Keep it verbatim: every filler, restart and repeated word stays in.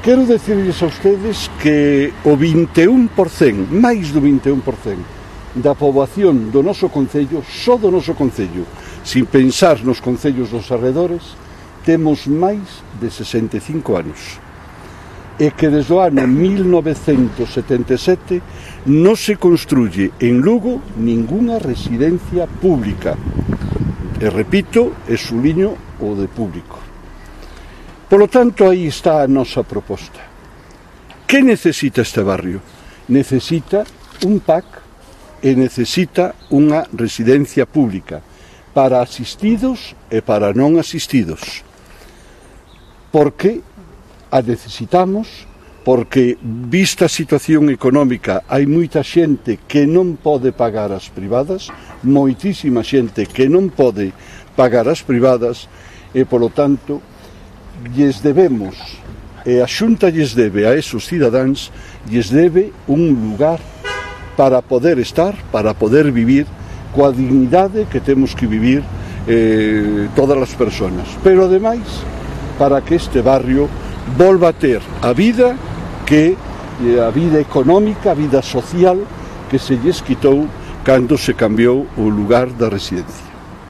Quero decirles a ustedes que o vinte e un por cento, máis do vinte e un por cento da poboación do noso concello, só do noso concello, sin pensar nos concellos dos arredores, temos máis de sesenta e cinco anos. E que desde o ano mil novecentos setenta e sete non se construye en Lugo ningunha residencia pública. E repito, e suliño o de público. Polo tanto, aí está a nosa proposta. Que necesita este barrio? Necesita un P A C e necesita unha residencia pública para asistidos e para non asistidos. Porque a necesitamos, porque, vista a situación económica, hai moita xente que non pode pagar as privadas, moitísima xente que non pode pagar as privadas, e, polo tanto, lles debemos, e a Xunta lles debe a esos cidadáns, lles debe un lugar para poder estar, para poder vivir coa dignidade que temos que vivir eh, todas as persoas. Pero, ademais, para que este barrio volva a ter a vida que a vida económica, a vida social que se lles quitou cando se cambiou o lugar da residencia.